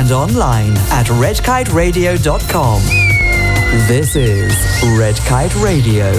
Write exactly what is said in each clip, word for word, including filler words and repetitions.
and online at red kite radio dot com. This is Red Kite Radio.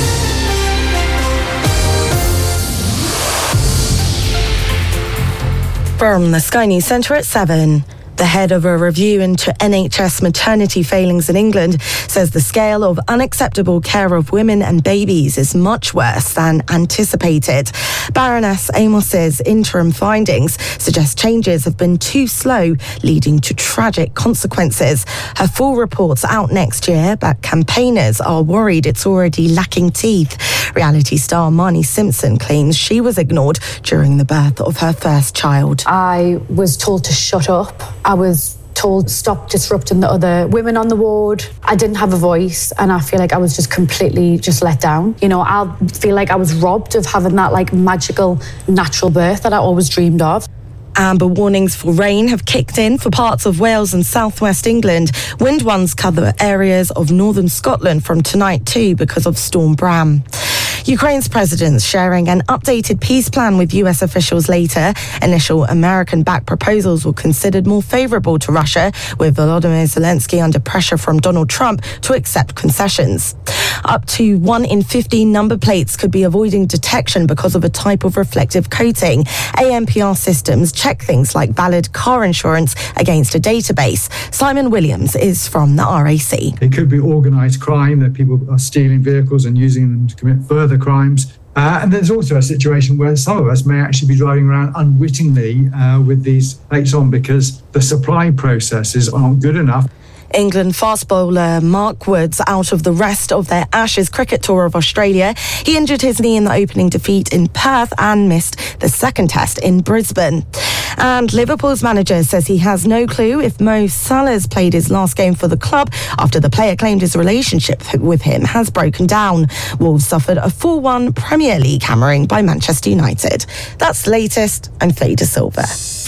From the Sky News Centre at seven. The head of a review into N H S maternity failings in England says the scale of unacceptable care of women and babies is much worse than anticipated. Baroness Amos's interim findings suggest changes have been too slow, leading to tragic consequences. Her full report's out next year, but campaigners are worried it's already lacking teeth. Reality star Marnie Simpson claims she was ignored during the birth of her first child. I was told to shut up. I was told to stop disrupting the other women on the ward. I didn't have a voice, and I feel like I was just completely just let down. You know, I feel like I was robbed of having that like magical natural birth that I always dreamed of. Amber warnings for rain have kicked in for parts of Wales and southwest England. Wind ones cover areas of northern Scotland from tonight too because of Storm Bram. Ukraine's president's sharing an updated peace plan with U S officials later. Initial American-backed proposals were considered more favourable to Russia, with Volodymyr Zelensky under pressure from Donald Trump to accept concessions. Up to one in fifteen number plates could be avoiding detection because of a type of reflective coating. A M P R systems check things like valid car insurance against a database. Simon Williams is from the R A C. It could be organised crime, that people are stealing vehicles and using them to commit further crimes. Uh, and there's also a situation where some of us may actually be driving around unwittingly uh, with these plates on because the supply processes aren't good enough. England fast bowler Mark Woods out of the rest of their Ashes cricket tour of Australia. He injured his knee in the opening defeat in Perth and missed the second test in Brisbane. And Liverpool's manager says he has no clue if Mo Salah's played his last game for the club after the player claimed his relationship with him has broken down. Wolves suffered a four one Premier League hammering by Manchester United. That's the latest. I'm Faye De Silva.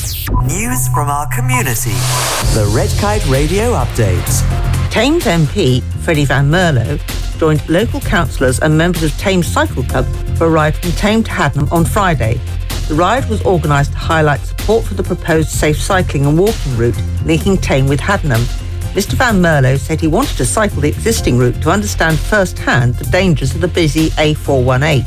News from our community. The Red Kite Radio Update. Thames M P Freddie Van Mierlo joined local councillors and members of Thames Cycle Club for a ride from Thames to Haddenham on Friday. The ride was organised to highlight support for the proposed safe cycling and walking route linking Thames with Haddenham. Mister Van Mierlo said he wanted to cycle the existing route to understand firsthand the dangers of the busy A four one eight.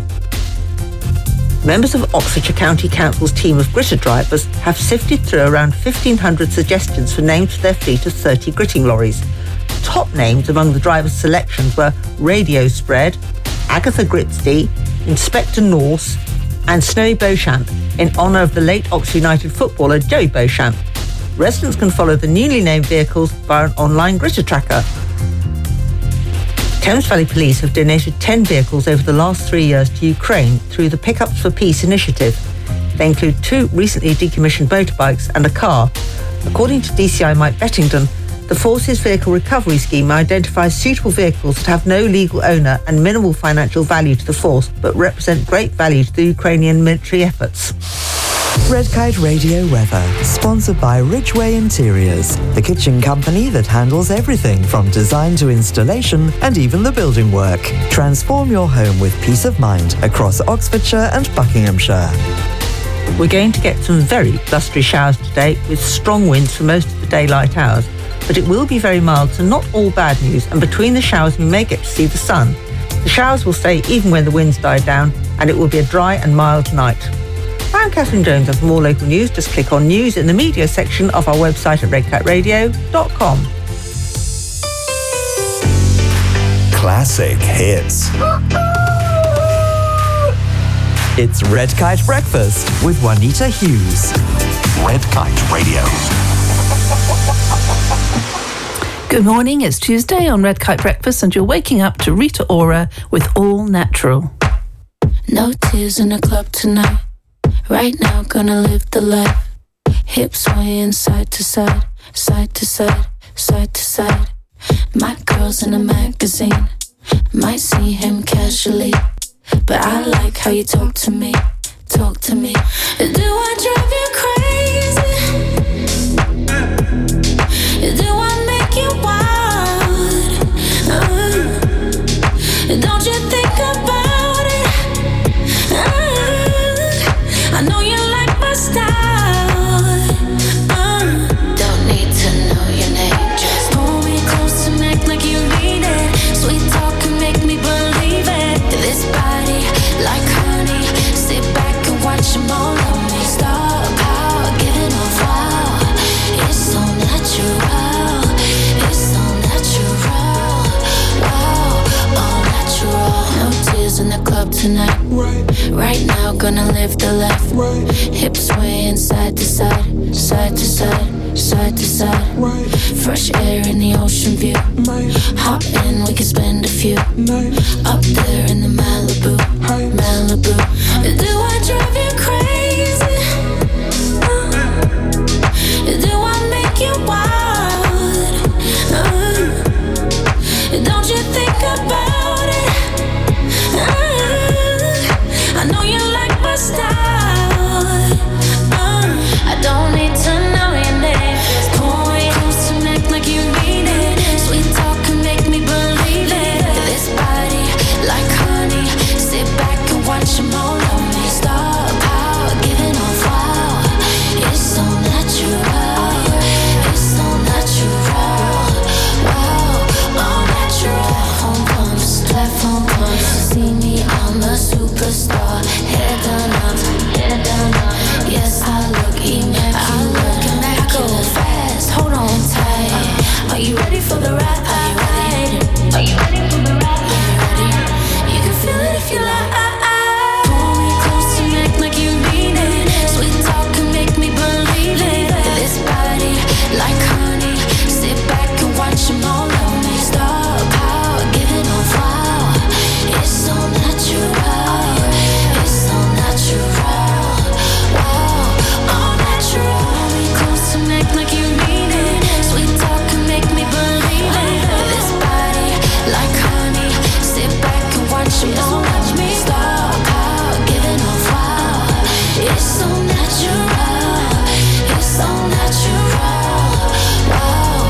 Members of Oxfordshire County Council's team of gritter drivers have sifted through around fifteen hundred suggestions for names for their fleet of thirty gritting lorries. Top names among the drivers' selections were Radio Spread, Agatha Gritstey, Inspector Norse and Snowy Beauchamp in honour of the late Oxford United footballer Joey Beauchamp. Residents can follow the newly named vehicles via an online gritter tracker. Thames Valley Police have donated ten vehicles over the last three years to Ukraine through the Pickups for Peace initiative. They include two recently decommissioned motorbikes and a car. According to D C I Mike Bettington, the Forces Vehicle Recovery Scheme identifies suitable vehicles that have no legal owner and minimal financial value to the force, but represent great value to the Ukrainian military efforts. Red Kite Radio weather, sponsored by Ridgeway Interiors, the kitchen company that handles everything from design to installation and even the building work. Transform your home with peace of mind across Oxfordshire and Buckinghamshire. We're going to get some very blustery showers today with strong winds for most of the daylight hours, but it will be very mild, so not all bad news, and between the showers we may get to see the sun. The showers will stay even when the winds die down, and it will be a dry and mild night. I'm Catherine Jones, and for more local news, just click on News in the Media section of our website at red kite radio dot com. Classic hits. It's Red Kite Breakfast with Juanita Hughes. Red Kite Radio. Good morning, it's Tuesday on Red Kite Breakfast and you're waking up to Rita Ora with All Natural. No tears in the club tonight. Right now, gonna live the life. Hips swaying side to side, side to side, side to side. My girl's in a magazine. Might see him casually, but I like how you talk to me, talk to me. Do I drive you crazy? Do I make you wild? Uh, don't you think about it? Uh, I know you like my style. Uh, don't tonight. Right, right now, gonna live the life. Right, hips swaying side to side, side to side, side to side. Right, fresh air in the ocean view. Right, hop in, we can spend a few. Night, up there in the Malibu, hey, Malibu. Do I drive you crazy? Uh, do I make you wild? Uh, don't you think about it? Uh, I know you like my style. Uh, I don't need to know your name. Just pull me close and act like you mean it. Sweet talk can make me believe it. This body like honey. Sit back and watch them all on me. Star power, giving off wow. It's so natural. It's so natural. Wow, all natural. Platform pumps, platform pumps. See me, I'm a superstar. Head down up, head down up. Yes, I look immaculate. I look immaculate. Fast, hold on tight. Are you ready for the ride? Are you ready? Are you ready for the ride? Are you ready? You can feel it if you like. Pull me close and act like you mean it. Sweet talk can make me believe it. This body like honey. Sit back and watch them all on me. Star power, giving off wow. It's so natural. It's so natural. Wow, all natural. Pull me close and act like you mean it. Sweet talk can make me believe it. This body like honey. Sit back and watch them all on me. Star power, giving off wow. It's so natural. It's so natural. Wow.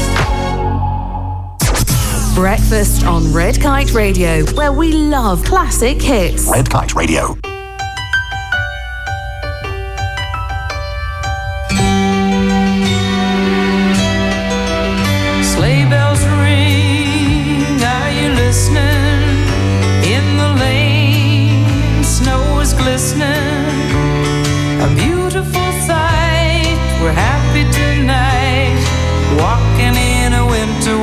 Breakfast on Red Kite Radio, where we love classic hits. Red Kite Radio. Sleigh bells ring, are you listening? In the lane, snow is glistening. A beautiful sight, we're happy tonight. Walking in a winter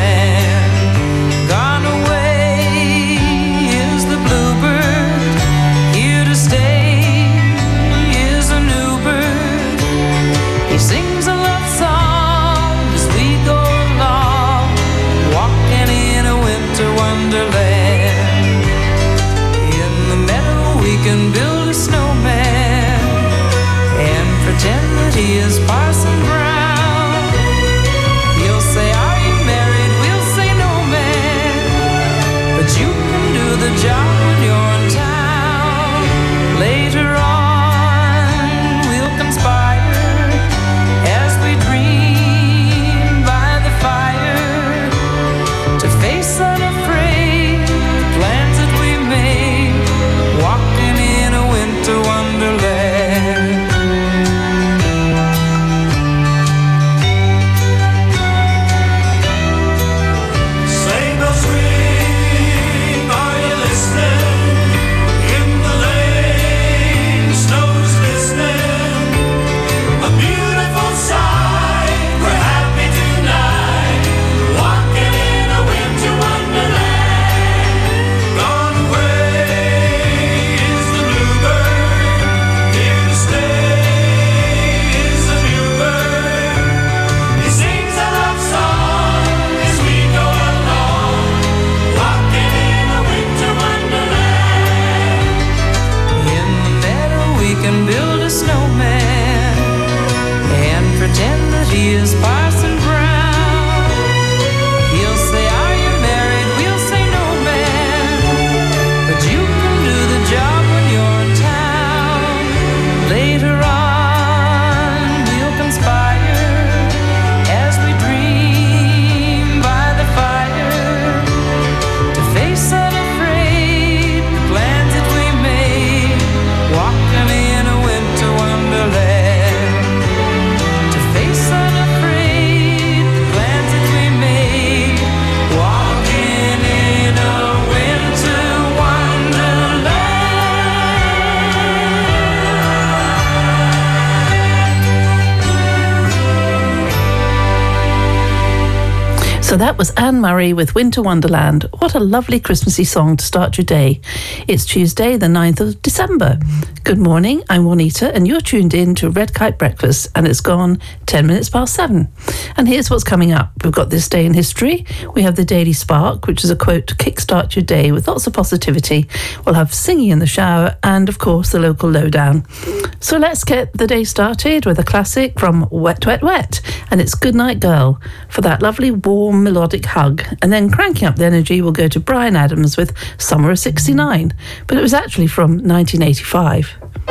wonderland. Gone away is the bluebird, So that was Anne Murray with Winter Wonderland. What a lovely Christmassy song to start your day. It's Tuesday, the ninth of December. Good morning, I'm Juanita, and you're tuned in to Red Kite Breakfast, and it's gone ten minutes past seven. And here's what's coming up. We've got This Day in History. We have the Daily Spark, which is a quote to kickstart your day with lots of positivity. We'll have singing in the shower, and of course, the local lowdown. So let's get the day started with a classic from Wet, Wet, Wet, and it's Goodnight Girl for that lovely warm melodic hug. And then cranking up the energy, we'll go to Bryan Adams with Summer of sixty-nine, but it was actually from nineteen eighty-five.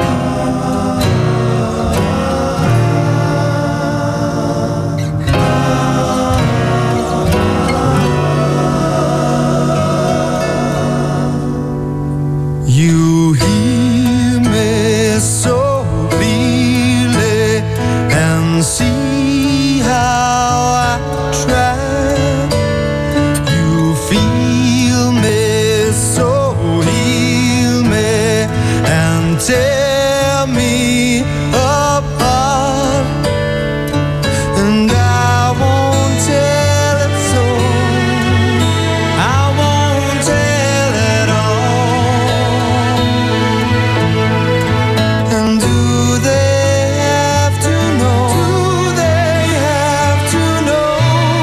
You hear me so clearly and see how I try. You feel me, so heal me and tear me apart. And I won't tell it so, I won't tell it all. And do they have to know? Do they have to know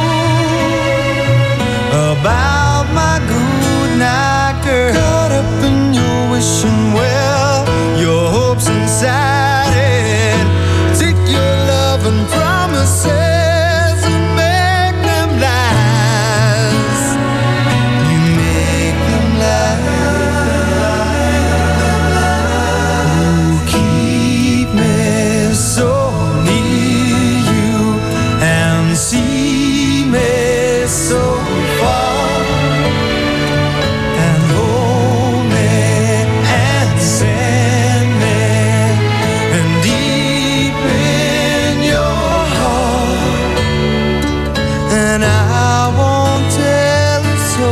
about my good night girl? Caught up in your wishing well, your hopes inside it. Take your love and promises and make them last. You make them last. You keep me so near you and see me so far, and hold me and send me and deep in your heart. And I won't tell it so,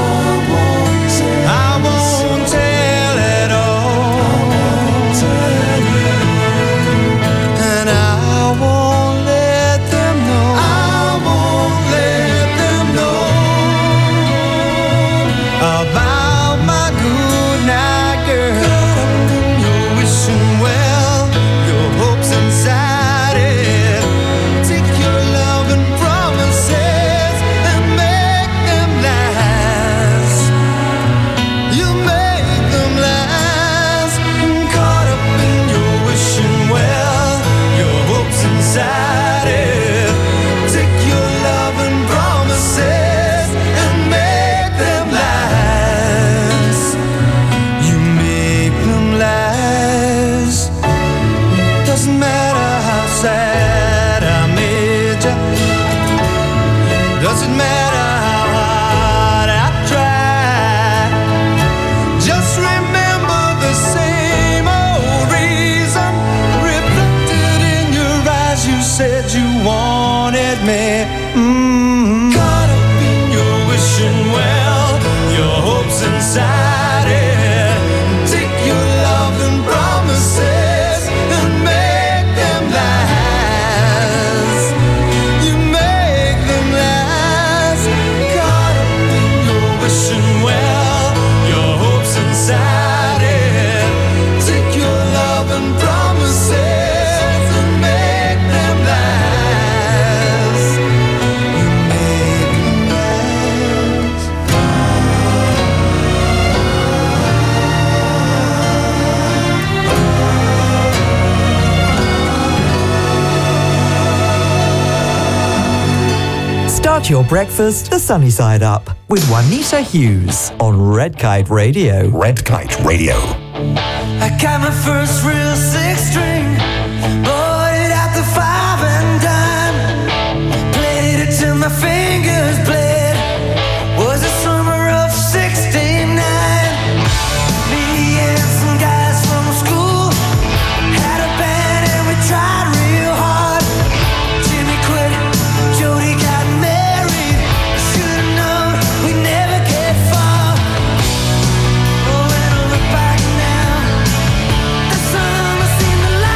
I won't tell it all. And I won't let them know, I won't let them know about my good night girl. Caught up in your wishing well, your hopes inside it. Take your love and promises and make them last. You make them last. Caught up in your wishing well, your hopes inside it. Take your love and promises and make them last. You make them last. Doesn't matter how sad I made you, doesn't matter how hard I try. Just remember the same old reason reflected in your eyes. You said you wanted me. Mm. Caught up in your wishing well, your hopes inside it. Take your love and promises and make them last. You make them last. Caught up in your wishing well, your hopes inside it. Take your love and promises and make them last. You make them last. Start your breakfast the sunny side up with Juanita Hughes on Red Kite Radio. Red Kite Radio. I got my first real six string, bought it at the five and dime, played it till my fingers bled. Was the summer of sixty-nine. Me and some guys from school had a band and we tried real hard. Jimmy quit, Jody got married. Should've known we'd never get far. Oh, when I look back now, the summer seemed to last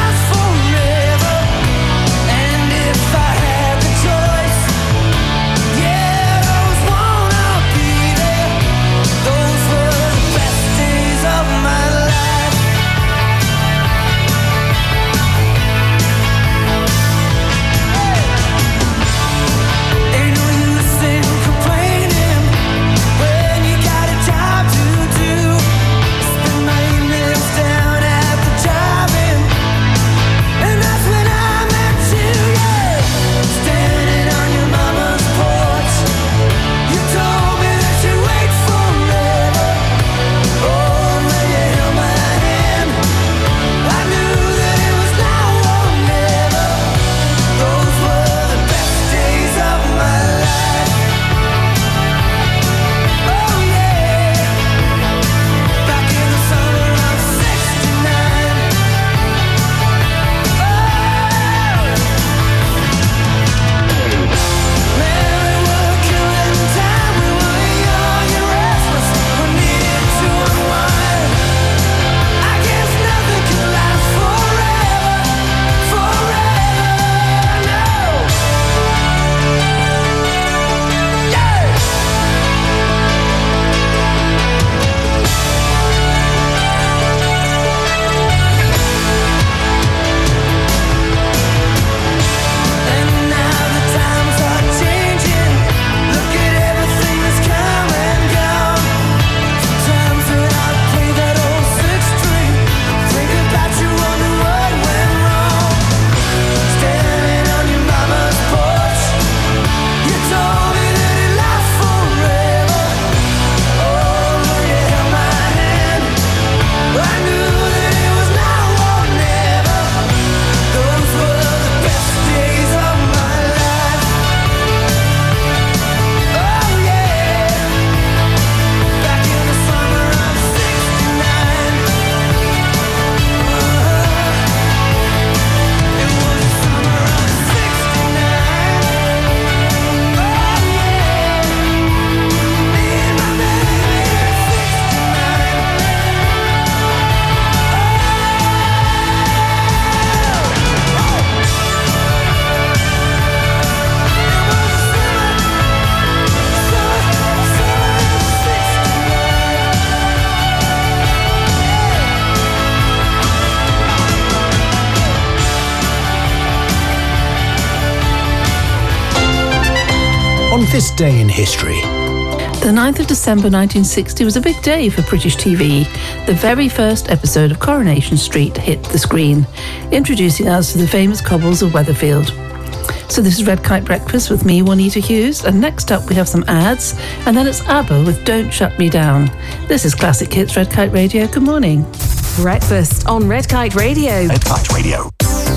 on this day in history. The ninth of December nineteen sixty was a big day for British T V. The very first episode of Coronation Street hit the screen, introducing us to the famous cobbles of Weatherfield. So this is Red Kite Breakfast with me, Juanita Hughes, and next up we have some ads, and then it's ABBA with Don't Shut Me Down. This is Classic Hits Red Kite Radio. Good morning. Breakfast on Red Kite Radio. Red Kite Radio.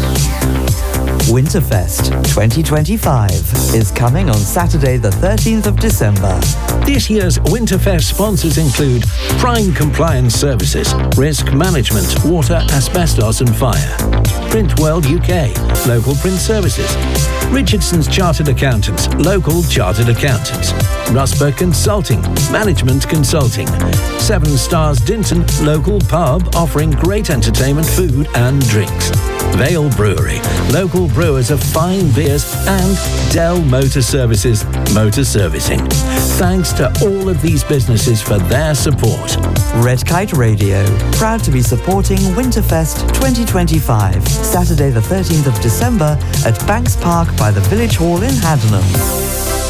Winterfest twenty twenty-five is coming on Saturday the thirteenth of December. This year's Winterfest sponsors include Prime Compliance Services, Risk Management, Water, Asbestos and Fire, Print World U K, Local Print Services, Richardson's Chartered Accountants, Local Chartered Accountants, Rusper Consulting, Management Consulting, Seven Stars Dinton, Local Pub offering great entertainment, food and drinks, Vale Brewery, local brewers of fine beers, and Dell Motor Services, Motor Servicing. Thanks to all of these businesses for their support. Red Kite Radio, proud to be supporting Winterfest twenty twenty-five, Saturday the thirteenth of December at Banks Park by the Village Hall in Haddenham.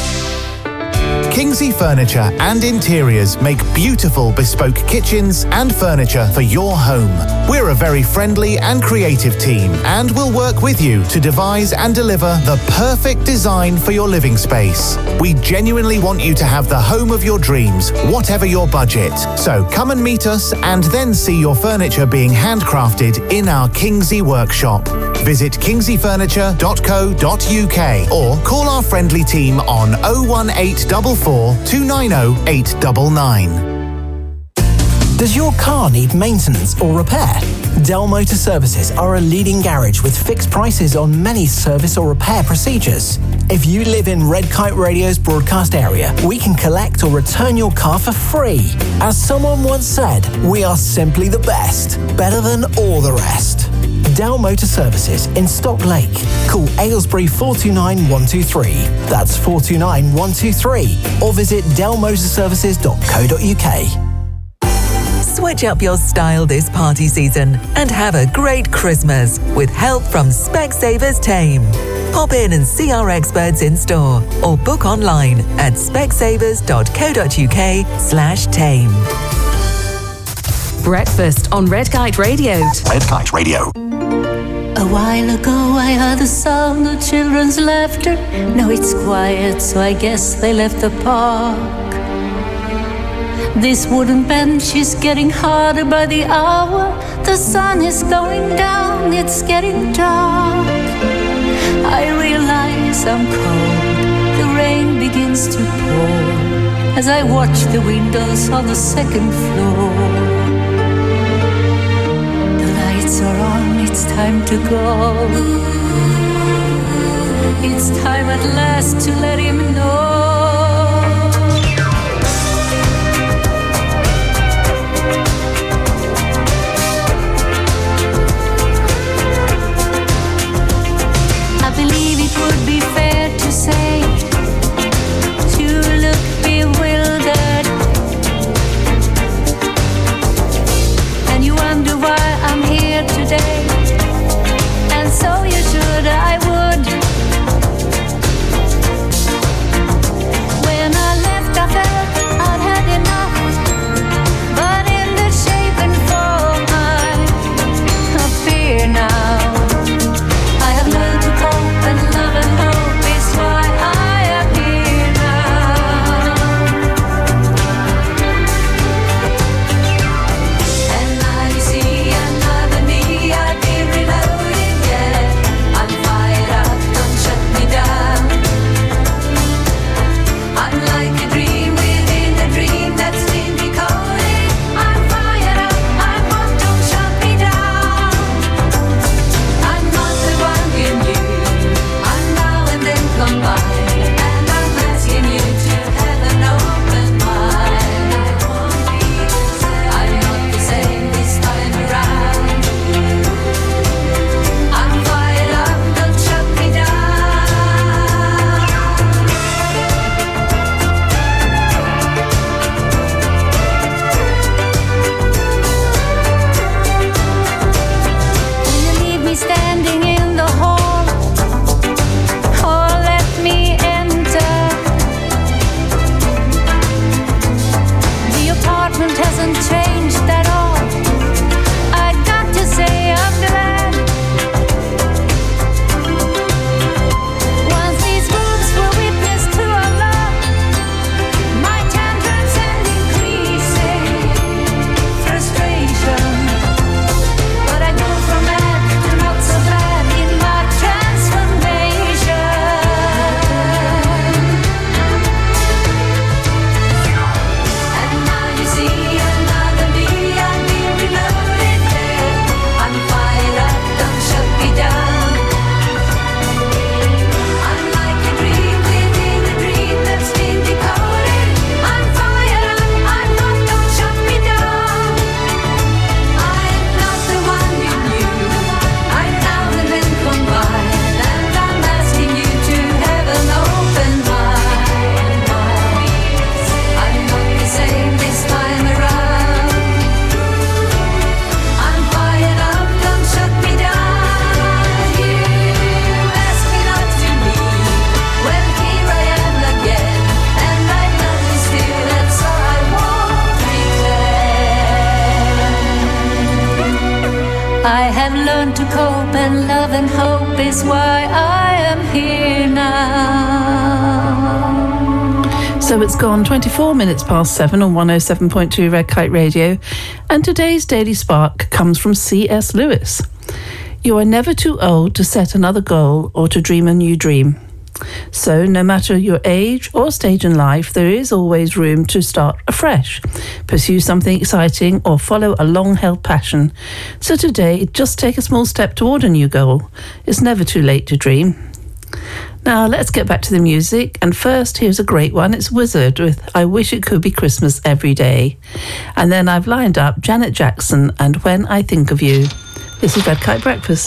Kingsley Furniture and Interiors make beautiful bespoke kitchens and furniture for your home. We're a very friendly and creative team and will work with you to devise and deliver the perfect design for your living space. We genuinely want you to have the home of your dreams, whatever your budget. So come and meet us and then see your furniture being handcrafted in our Kingsley workshop. Visit kingsley furniture dot co dot uk or call our friendly team on oh one eight four four, two nine oh, eight nine nine. Does your car need maintenance or repair? Dell Motor Services are a leading garage with fixed prices on many service or repair procedures. If you live in Red Kite Radio's broadcast area, we can collect or return your car for free. As someone once said, we are simply the best, better than all the rest. Dell Motor Services in Stock Lake. Call Aylesbury four two nine, one two three. That's four two nine, one two three. Or visit dell motor services dot co dot uk. Switch up your style this party season and have a great Christmas with help from Specsavers Tame. Pop in and see our experts in store or book online at specsavers dot co dot uk slash tame. Breakfast on Red Kite Radio. Red Kite Radio. A while ago I heard the sound of children's laughter. Now it's quiet, so I guess they left the park. This wooden bench is getting harder by the hour. The sun is going down, it's getting dark. I realize I'm cold, the rain begins to pour as I watch the windows on the second floor. Are on, it's time to go. It's time at last to let him know. I believe it would be fair to say to look bewildered, and you wonder why I'm here today, and so you should, I would. and love and hope is why I am here now. So it's gone twenty-four minutes past seven on one oh seven point two Red Kite Radio, and today's Daily Spark comes from C S Lewis. You are never too old to set another goal or to dream a new dream. So no matter your age or stage in life, there is always room to start afresh, pursue something exciting or follow a long-held passion. So today, just take a small step toward a new goal. It's never too late to dream. Now let's get back to the music, and first here's a great one. It's Wizard with I Wish It Could Be Christmas Every Day. And then I've lined up Janet Jackson and When I Think of You. This is Red Kite Breakfast.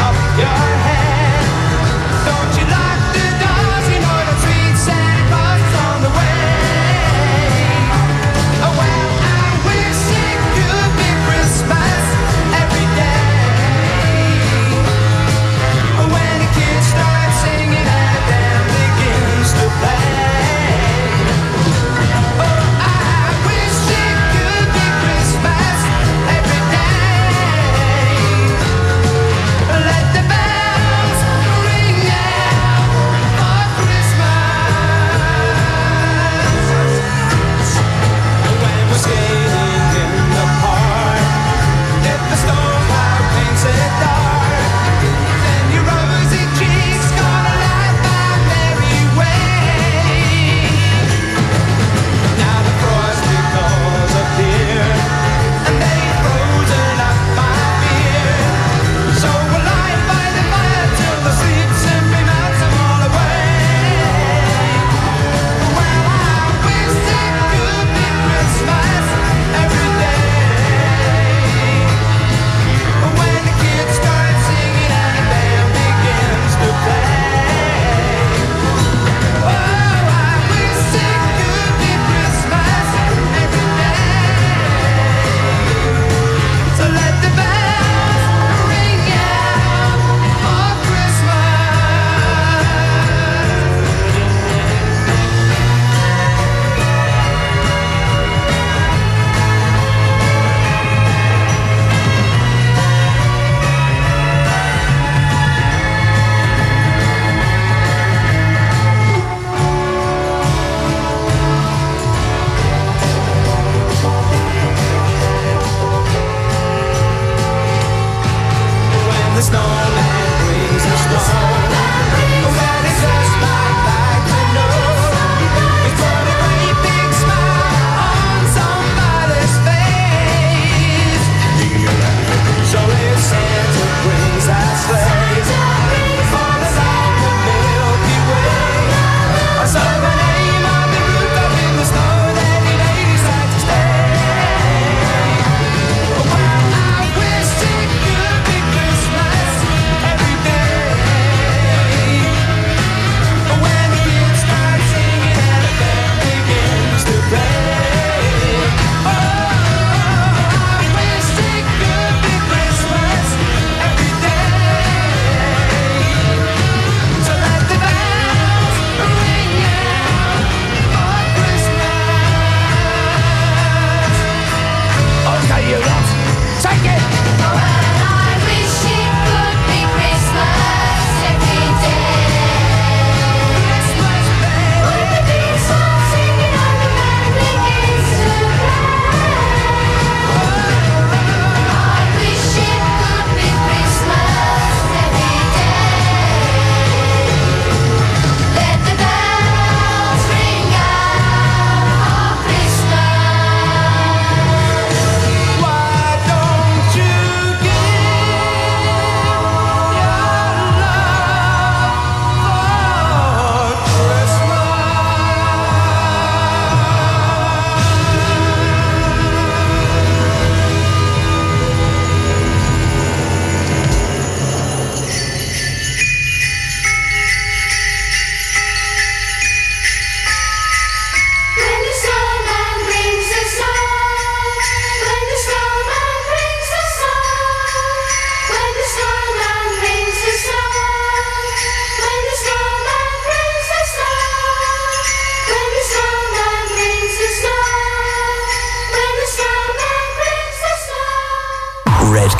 Don't you lock the doors, you know the sweet Santa Claus is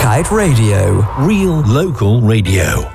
Kite Radio. Real local radio.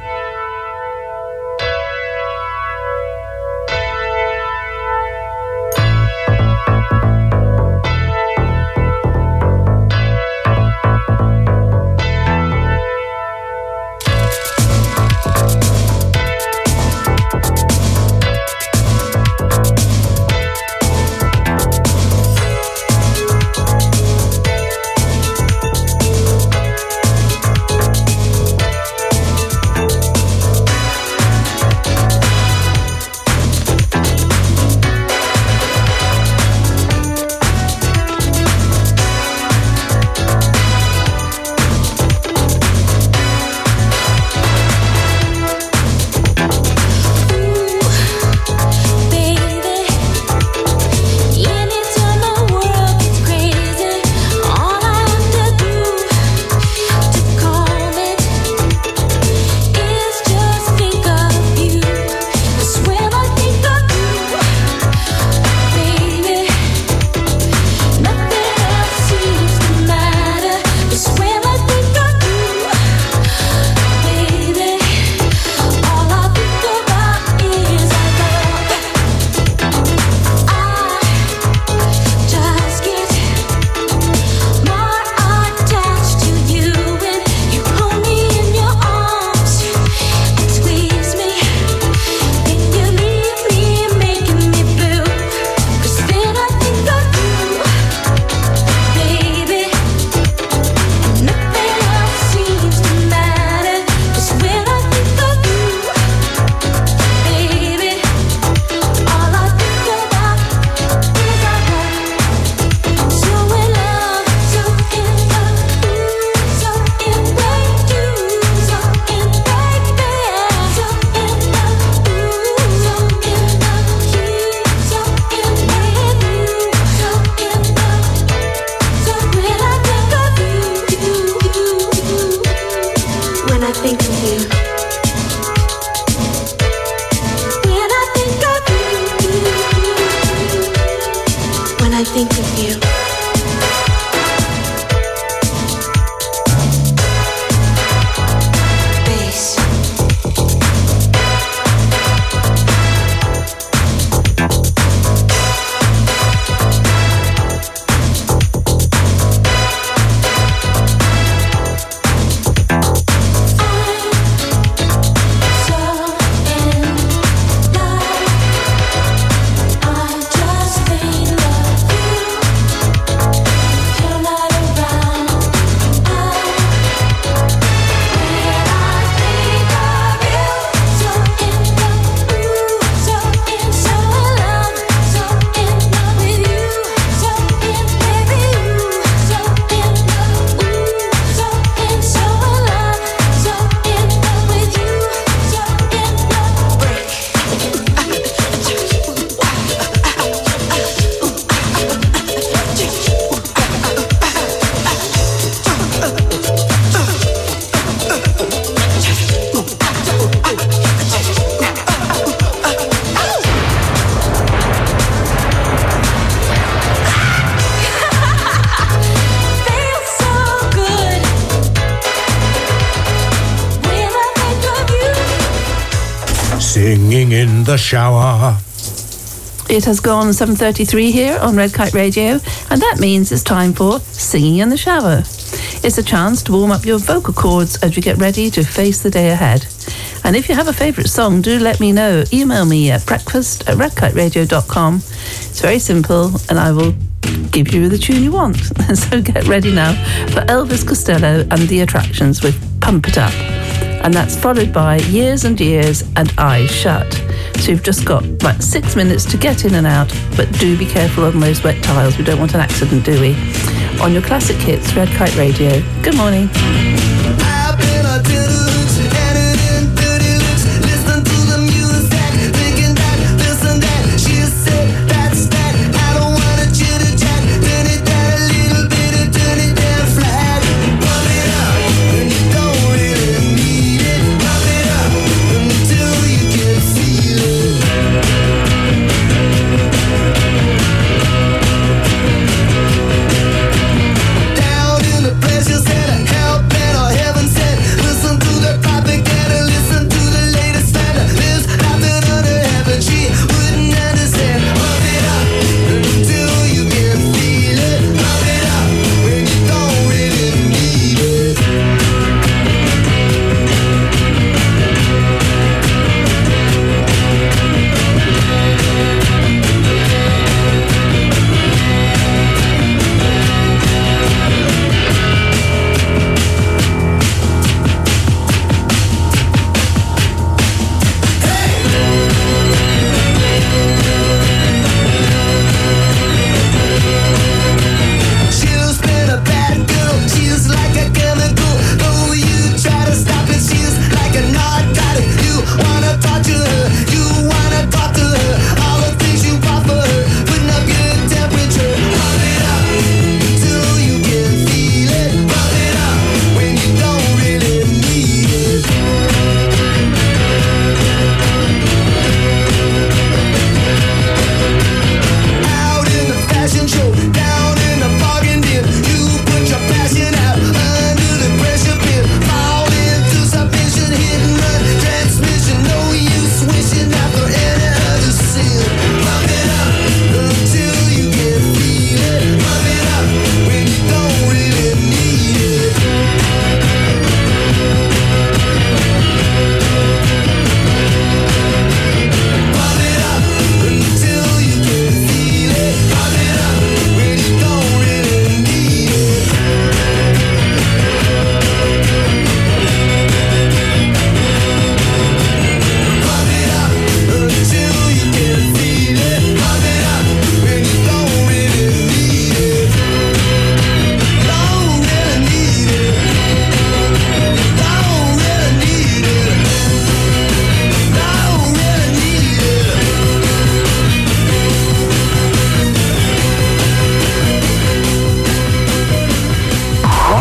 Singing in the shower. It has gone seven thirty-three here on Red Kite Radio, and that means it's time for Singing in the Shower. It's a chance to warm up your vocal cords as you get ready to face the day ahead. And if you have a favourite song, do let me know. Email me at breakfast at red kite radio dot com. It's very simple, and I will give you the tune you want. So get ready now for Elvis Costello and the Attractions with Pump It Up. And that's followed by Years and Years and Eyes Shut. So you've just got about six minutes to get in and out, but do be careful on those wet tiles. We don't want an accident, do we? On your classic hits, Red Kite Radio. Good morning. Down in the places that help and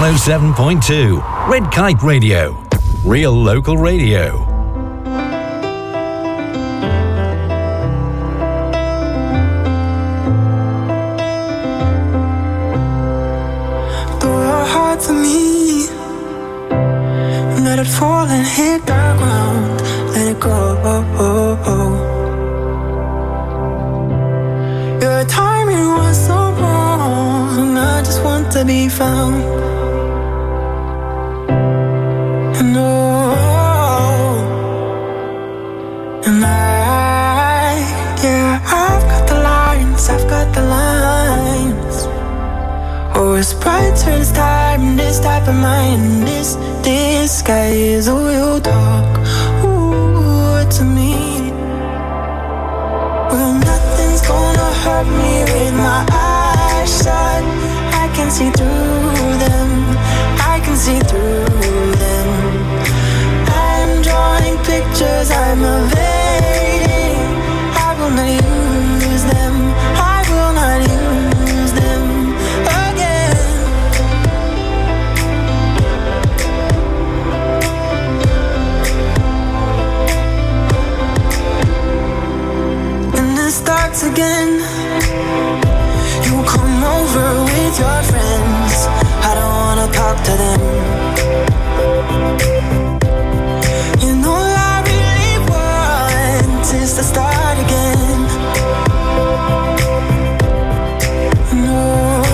one oh seven point two. Red Kite Radio. Real local radio. For me, let it fall and hit the ground, let it go. Your timing was so wrong, I just want to be found. And oh, and I, yeah, I've got the lines, I've got the lines. Oh, it's bright turns time, this type of mind, this disguise. Oh, you talk, ooh, to me. Well, nothing's gonna hurt me with my eyes shut. I can see through them, I can see through them. I'm drawing pictures, I'm evading. I will not use them, I will not use them again. And it starts again. You come over with your friends, I don't wanna talk to them. You know I really want is to start again. No.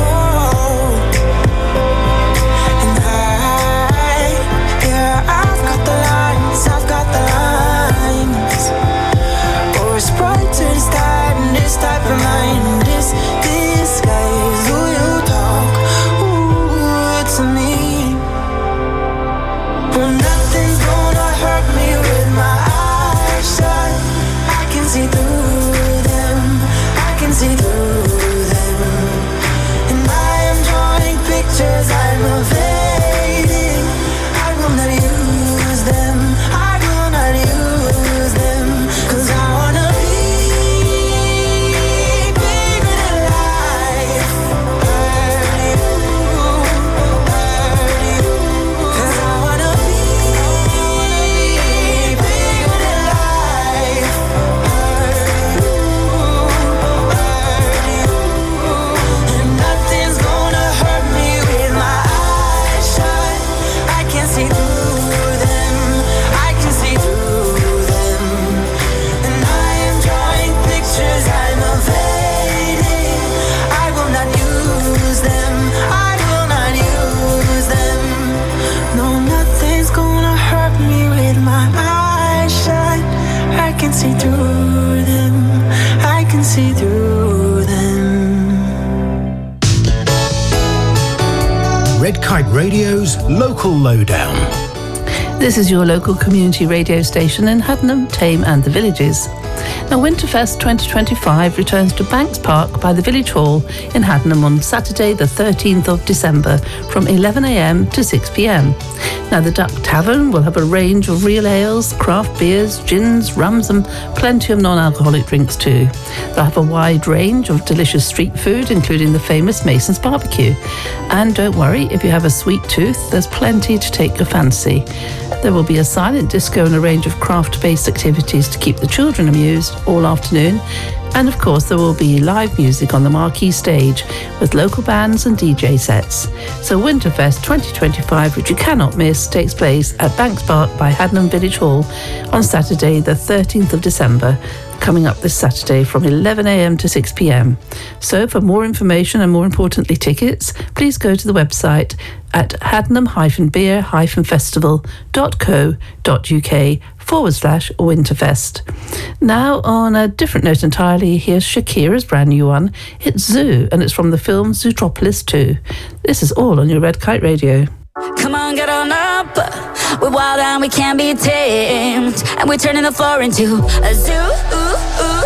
And I, yeah, I've got the lines, I've got the lines. Or it's bright to this time, this type of mind, this disguise. Who you talk, ooh, to me. Well, nothing's gonna hurt me with my eyes shut. I can see through them, I can see through them. And I am drawing pictures, I'm evading. I will not use them, I will not use them. Cause I wanna be bigger than life. Hurt you, hurt you. Cause I wanna be bigger than life. Hurt you, hurt you. And nothing's gonna hurt me with my eyes shut. I can see through them, I can see through them. And I am drawing pictures, I'm evading. I will not use them, I will not use them. No, nothing's gonna hurt me with my eyes shut. I can see through them, I can see through them. Red Kite Radio's Local Lowdown. This is your local community radio station in Haddenham, Tame and the Villages. Now, Winterfest twenty twenty-five returns to Banks Park by the Village Hall in Haddenham on Saturday the thirteenth of December from eleven a m to six p m. Now, the Duck Tavern will have a range of real ales, craft beers, gins, rums and plenty of non-alcoholic drinks too. They'll have a wide range of delicious street food, including the famous Mason's Barbecue. And don't worry, if you have a sweet tooth, there's plenty to take your fancy. There will be a silent disco and a range of craft-based activities to keep the children amused all afternoon. And of course, there will be live music on the marquee stage with local bands and D J sets. So Winterfest twenty twenty-five, which you cannot miss, takes place at Banks Park by Haddenham Village Hall on Saturday the thirteenth of December, coming up this Saturday from eleven a m to six p m. So for more information and more importantly tickets, please go to the website at haddenham-beer-festival.co.uk forward slash Winterfest. Now, on a different note entirely, here's Shakira's brand new one. It's Zoo, and it's from the film Zootropolis two. This is all on your Red Kite Radio. Come on, get on up. We're wild and we can't be tamed, and we're turning the floor into a zoo. Ooh, ooh.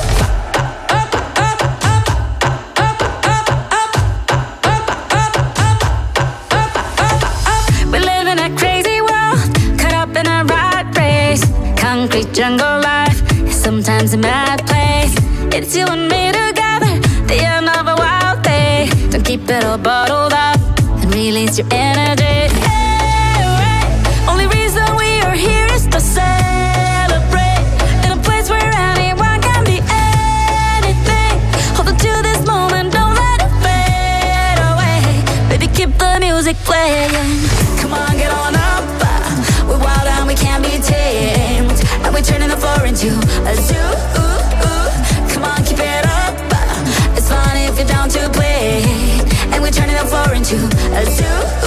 We live in a crazy world, caught up in a rat race. Concrete jungle life is sometimes a mad place. It's you and me together, the end of a wild day. Don't keep it all bottled up and release your energy. Baby, keep the music playing. Come on, get on up. We're wild and we can't be tamed. And we're turning the floor into a zoo. Come on, keep it up. It's fun if you're down to play. And we're turning the floor into a zoo.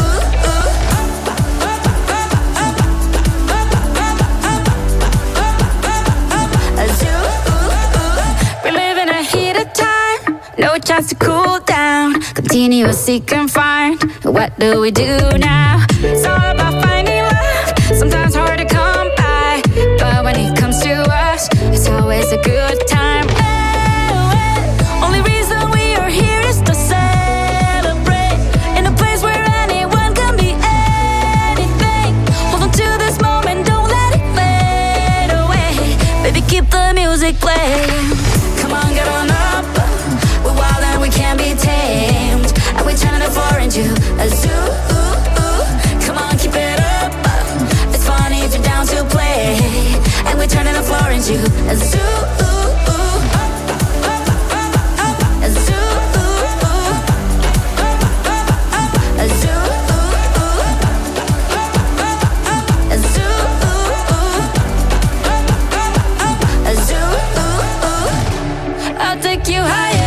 No chance to cool down. Continuously confined. What do we do now? It's all about finding love. Sometimes hard to come by, but when it comes to us, it's always a good time. Oh, oh. Only reason we are here is to celebrate in a place where anyone can be anything. Hold on to this moment, don't let it fade away. Baby, keep the music playing. Come on, get on up. We can't be tamed, and we're turning the floor into a zoo. Come on, keep it up. It's funny if you're down to play, and we're turning the floor into a zoo. A zoo. A zoo. A zoo. A zoo. I'll take you higher.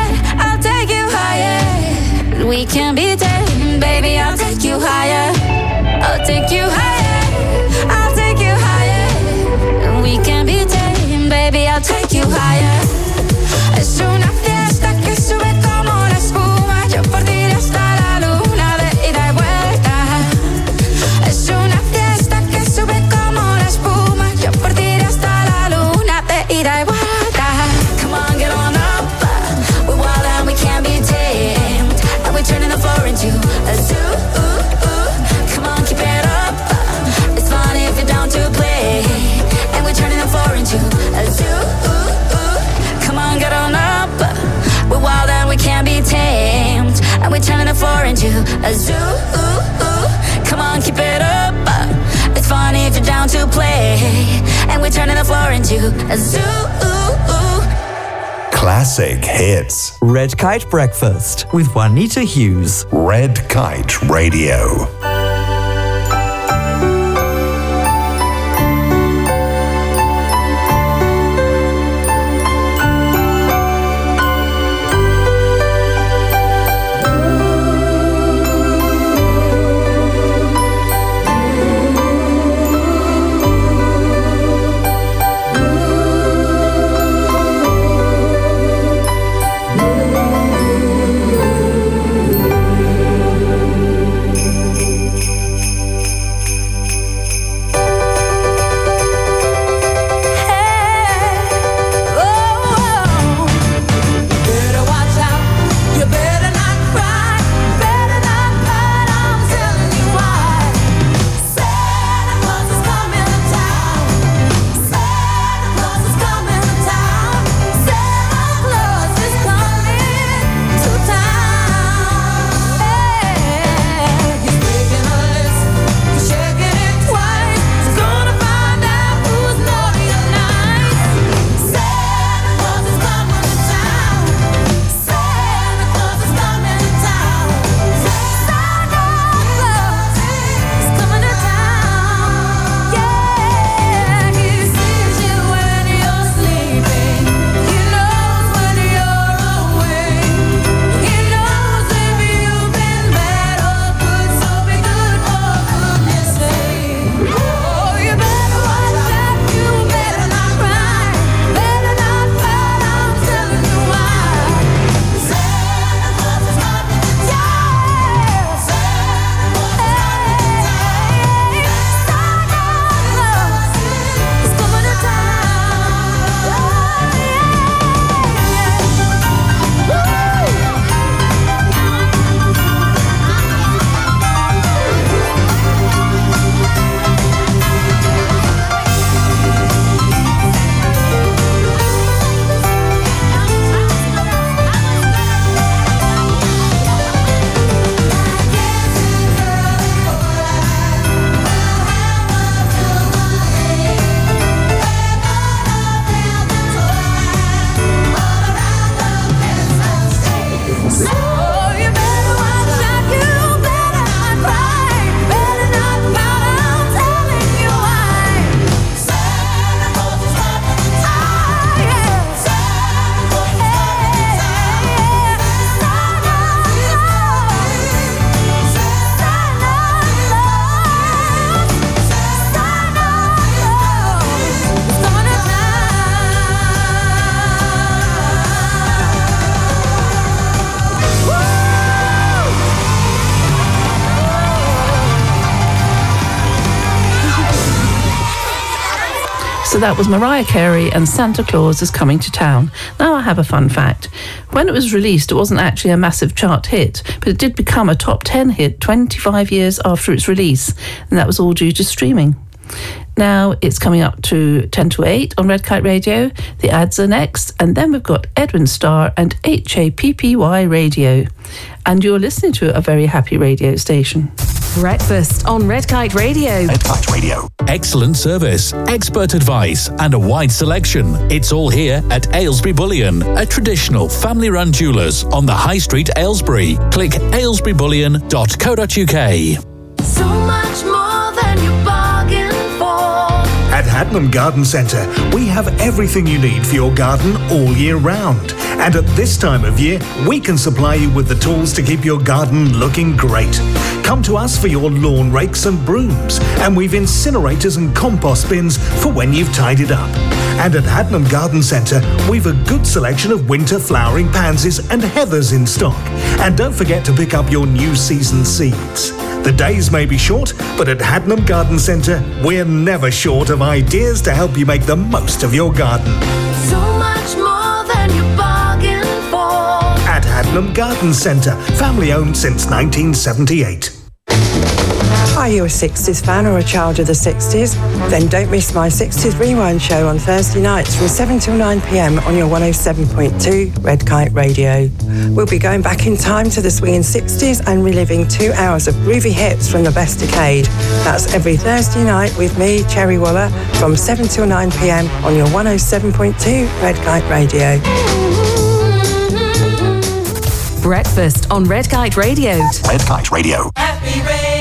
We can be tamed, baby, I'll take you higher. I'll take you higher. I'll take you higher. We can be tamed, baby, I'll take you higher. Es una fiesta que sube como la espuma. Yo por ti iré hasta la luna de ida y vuelta. Es una fiesta que sube como la espuma. Yo por ti iré hasta la luna de ida y vuelta. Come on, get on up. We're wild and we can't be tamed. We're turning the floor into a zoo. Come on, keep it up. It's fun if you're down to play. And we're turning the floor into a zoo. Come on, get on up. We're wild and we can't be tamed. And we're turning the floor into a zoo. Come on, keep it up. It's fun if you're down to play. And we're turning the floor into a zoo. Classic hits. Red Kite Breakfast with Juanita Hughes. Red Kite Radio. So that was Mariah Carey and Santa Claus is Coming to Town. Now I have a fun fact. When it was released, it wasn't actually a massive chart hit, but it did become a top ten hit twenty-five years after its release, and that was all due to streaming. Now it's coming up to ten to eight on Red Kite Radio. The ads are next, and then we've got Edwin Starr and H A P P Y Radio. And you're listening to a very happy radio station. Breakfast on Red Kite Radio. Red Kite Radio. Excellent service, expert advice, and a wide selection. It's all here at Aylesbury Bullion, a traditional family-run jewellers on the High Street, Aylesbury. Click aylesbury bullion dot co dot uk. So much more than you bargained for. At Hadnam Garden Centre, we have everything you need for your garden all year round. And at this time of year, we can supply you with the tools to keep your garden looking great. Come to us for your lawn rakes and brooms, and we've incinerators and compost bins for when you've tidied up. And at Hadnam Garden Centre, we've a good selection of winter flowering pansies and heathers in stock. And don't forget to pick up your new season seeds. The days may be short, but at Hadnam Garden Centre, we're never short of ideas to help you make the most of your garden. So much more than you bargained for. At Hadnam Garden Centre, family owned since nineteen seventy-eight. Are you a sixties fan or a child of the sixties? Then don't miss my sixties Rewind show on Thursday nights from seven till nine p m on your one oh seven point two Red Kite Radio. We'll be going back in time to the swinging sixties and reliving two hours of groovy hits from the best decade. That's every Thursday night with me, Cherry Waller, from seven till nine p m on your one oh seven point two Red Kite Radio. Breakfast on Red Kite Radio. Red Kite Radio. Happy Radio.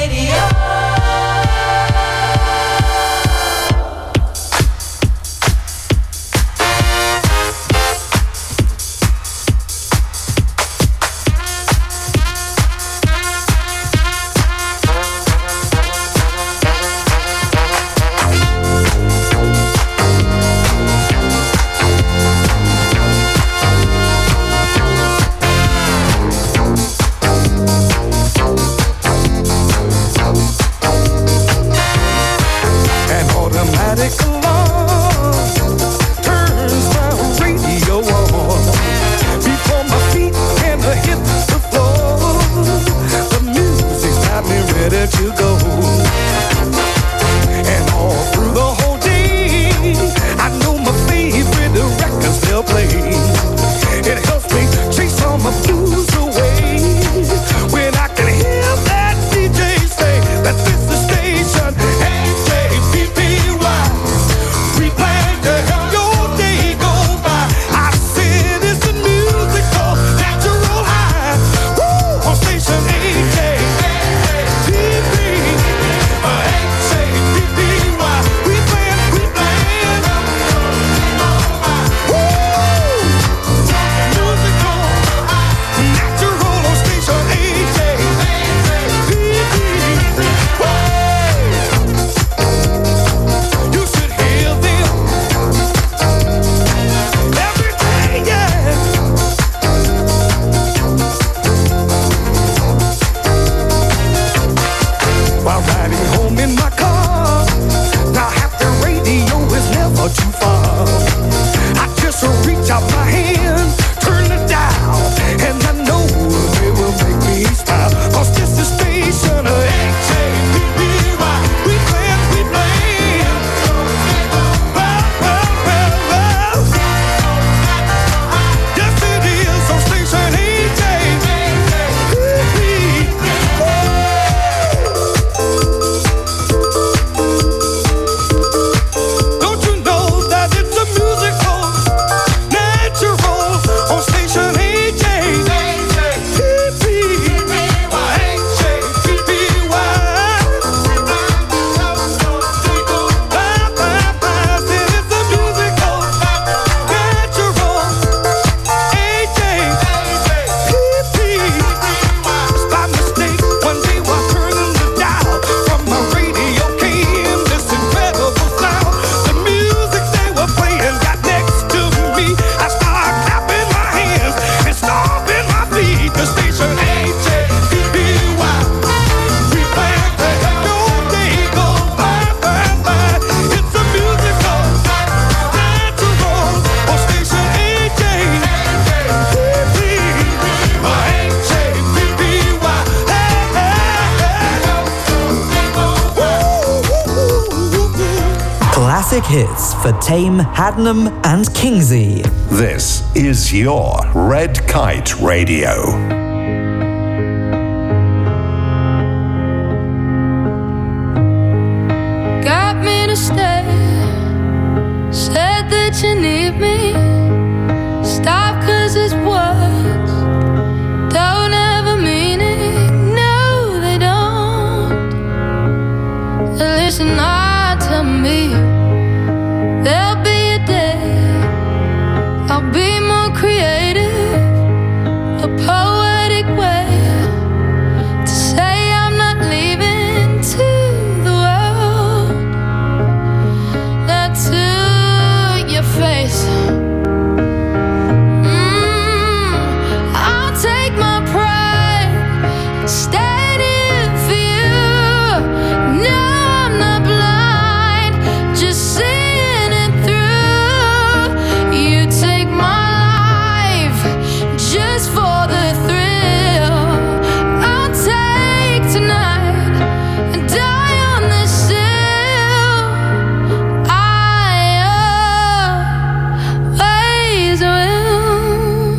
classic hits for Tame, Haddenham and Kingsey. This is your Red Kite Radio. Got me to stay, said that you need me. Stop cause it's words don't ever mean it. No, they don't. Listen, I tell me there'll be a day I'll be more creative, a poetic way to say I'm not leaving to the world. Not to your face. Mm, I'll take my pride, stand in for you. No, I'm not blind, just seeing it through. You take my life just for the thrill. I'll take tonight and die on this hill. I always will.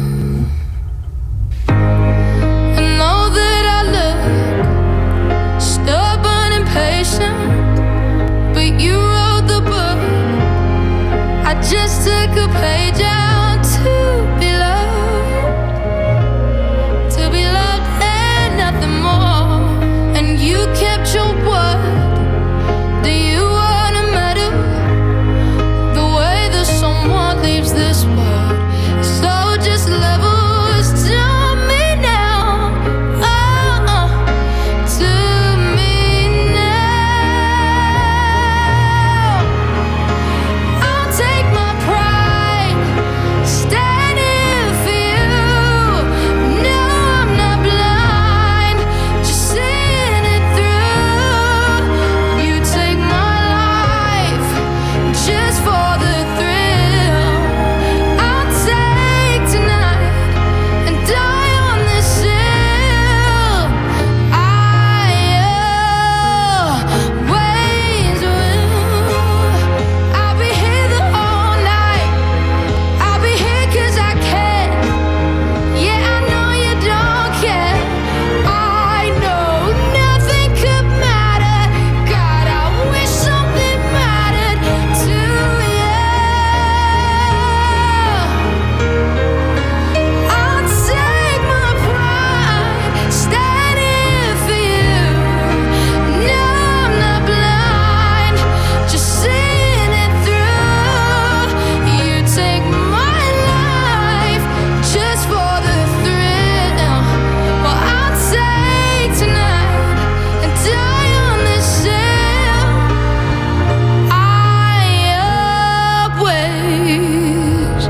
I know that I look stubborn and patient, but you wrote the book. I just took a page out to be loved, to be loved and nothing more. And you kept your word. Do you want a medal? The way that someone leaves this world so just levels to me now. Oh, uh, to me now. I'll take my pride, stand in for you. No, I'm not blind, just seeing it through. You take my life just for the thrill. I'll take tonight and die on this hill. I always will. I'll be here the whole night. I'll be here 'cause I can. Yeah, I know you don't care. I know nothing could matter. God, I wish something mattered to you. I'll take my pride, stand in for you. No, I'm not blind, just seeing it through. You take my life just for the thrill. Well, I'll take tonight and die on this hill. I always,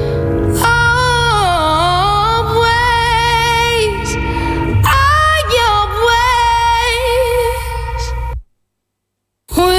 always, I always will.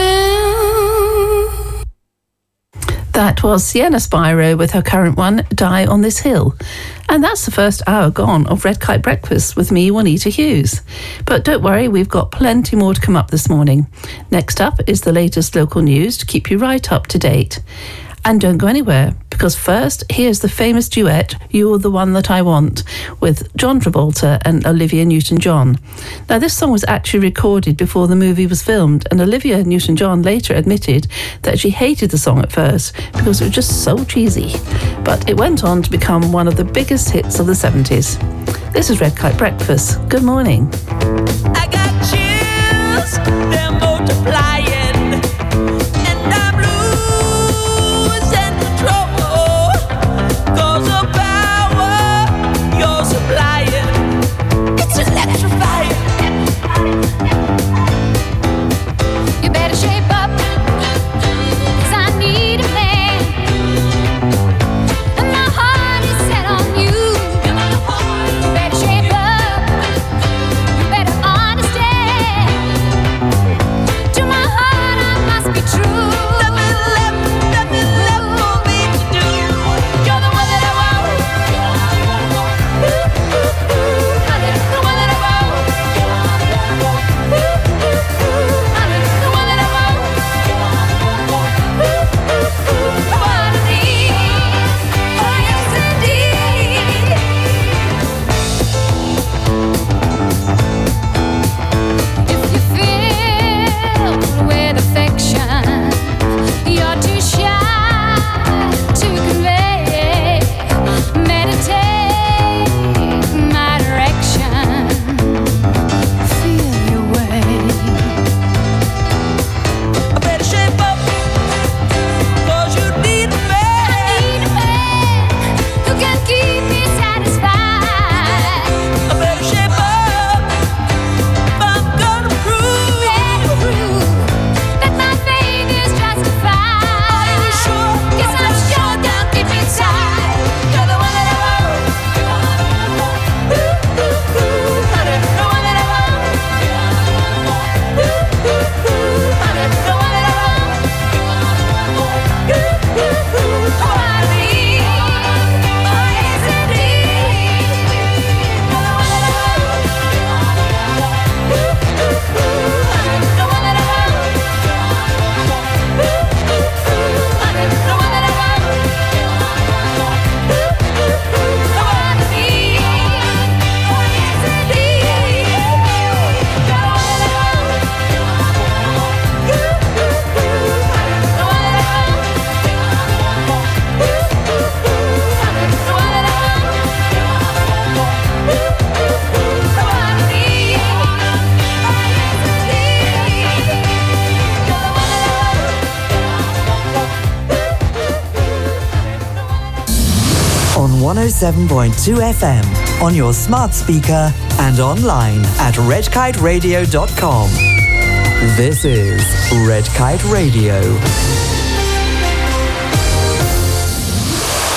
That was Sienna Spyro with her current one, Die on This Hill. And that's the first hour gone of Red Kite Breakfast with me, Juanita Hughes. But don't worry, we've got plenty more to come up this morning. Next up is the latest local news to keep you right up to date. And don't go anywhere, because first, here's the famous duet, You're the One That I Want, with John Travolta and Olivia Newton-John. Now, this song was actually recorded before the movie was filmed, and Olivia Newton-John later admitted that she hated the song at first because it was just so cheesy. But it went on to become one of the biggest hits of the seventies. This is Red Kite Breakfast. Good morning. I got chills, they're multiplying. You better shape up, 'cause I need a man, and my heart is set on you. You better shape up, you better honor one oh seven point two F M on your smart speaker and online at red kite radio dot com. This is Red Kite Radio.